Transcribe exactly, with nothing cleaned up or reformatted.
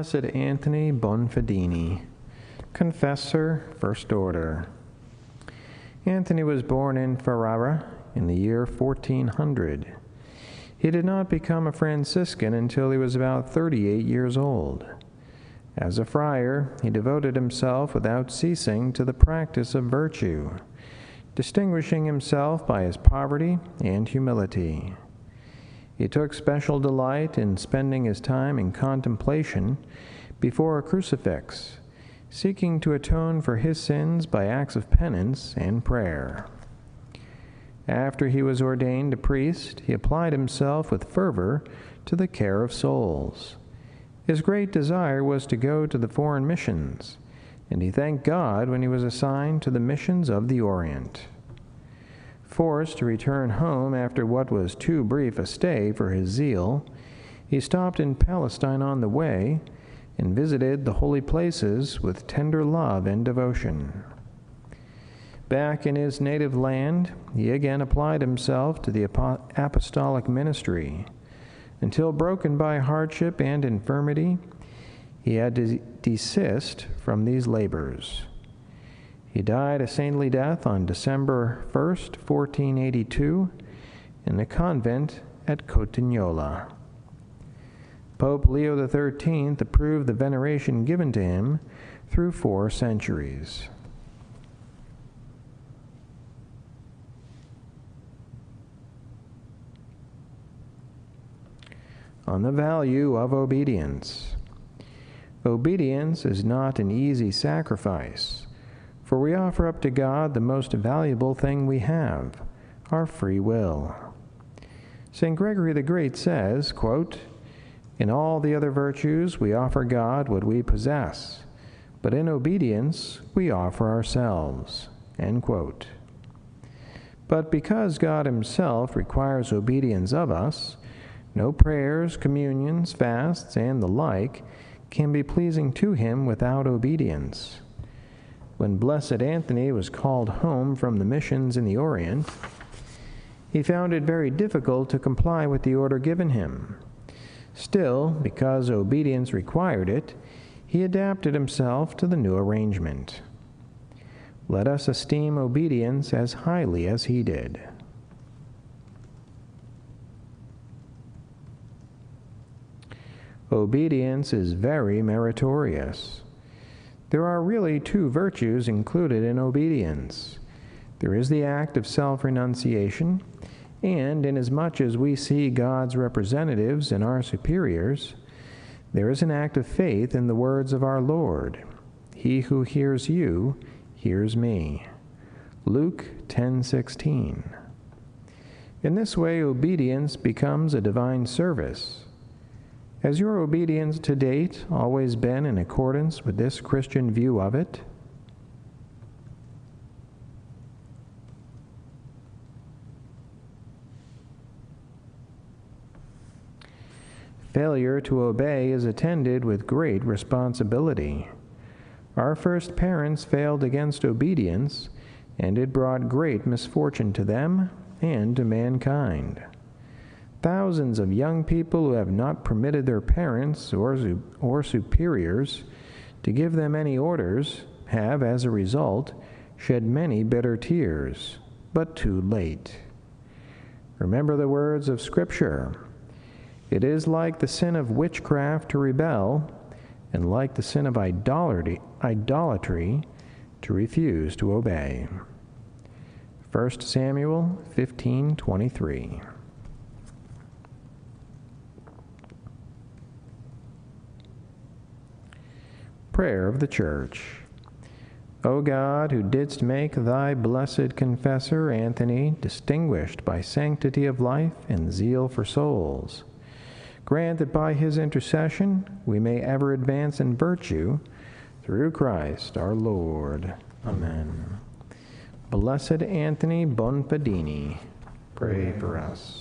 Blessed Anthony Bonfadini, Confessor, First Order. Anthony was born in Ferrara in the year fourteen hundred. He did not become a Franciscan until he was about thirty-eight years old. As a friar, he devoted himself without ceasing to the practice of virtue, distinguishing himself by his poverty and humility. He took special delight in spending his time in contemplation before a crucifix, seeking to atone for his sins by acts of penance and prayer. After he was ordained a priest, he applied himself with fervor to the care of souls. His great desire was to go to the foreign missions, and he thanked God when he was assigned to the missions of the Orient. Forced to return home after what was too brief a stay for his zeal, he stopped in Palestine on the way and visited the holy places with tender love and devotion. Back in his native land, he again applied himself to the apostolic ministry, until broken by hardship and infirmity, he had to desist from these labors. He died a saintly death on December first, fourteen eighty-two, in a convent at Cotignola. Pope Leo the thirteenth approved the veneration given to him through four centuries. On the value of obedience. Obedience is not an easy sacrifice, for we offer up to God the most valuable thing we have, our free will. Saint Gregory the Great says, quote, "In all the other virtues we offer God what we possess, but in obedience we offer ourselves." End quote. But because God himself requires obedience of us, no prayers, communions, fasts, and the like can be pleasing to him without obedience. When Blessed Anthony was called home from the missions in the Orient, he found it very difficult to comply with the order given him. Still, because obedience required it, he adapted himself to the new arrangement. Let us esteem obedience as highly as he did. Obedience is very meritorious. There are really two virtues included in obedience. There is the act of self-renunciation, and inasmuch as we see God's representatives in our superiors, there is an act of faith in the words of our Lord, "He who hears you, hears me." Luke ten sixteen. In this way, obedience becomes a divine service. Has your obedience to date always been in accordance with this Christian view of it? Failure to obey is attended with great responsibility. Our first parents failed against obedience, and it brought great misfortune to them and to mankind. Thousands of young people who have not permitted their parents or, or superiors to give them any orders have, as a result, shed many bitter tears, but too late. Remember the words of Scripture. It is like the sin of witchcraft to rebel, and like the sin of idolatry, idolatry to refuse to obey. First Samuel fifteen twenty-three. Prayer of the Church. O God, who didst make thy blessed confessor Anthony distinguished by sanctity of life and zeal for souls, grant that by his intercession we may ever advance in virtue through Christ our Lord. Amen. Blessed Anthony Bonfadini, pray for us.